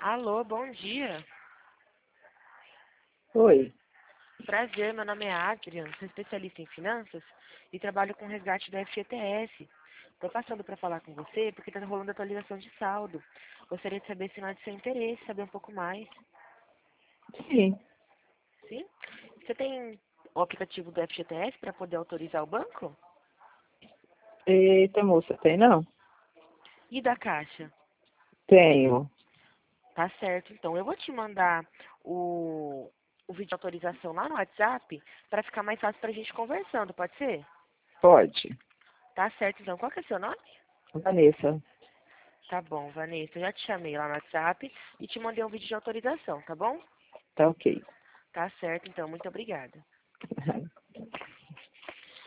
Alô, bom dia. Oi. Prazer, meu nome é Adrian, sou especialista em finanças e trabalho com resgate do FGTS. Estou passando para falar com você porque está rolando atualização de saldo. Gostaria de saber se não é de seu interesse, saber um pouco mais. Sim. Sim? Você tem o aplicativo do FGTS para poder autorizar o banco? Eita, moça, tem não? E da Caixa? Tenho. Tá certo, então. Eu vou te mandar o vídeo de autorização lá no WhatsApp para ficar mais fácil para a gente conversando, pode ser? Pode. Tá certo, então. Qual que é o seu nome? Vanessa. Tá bom, Vanessa. Eu já te chamei lá no WhatsApp e te mandei um vídeo de autorização, tá bom? Tá ok. Tá certo, então. Muito obrigada.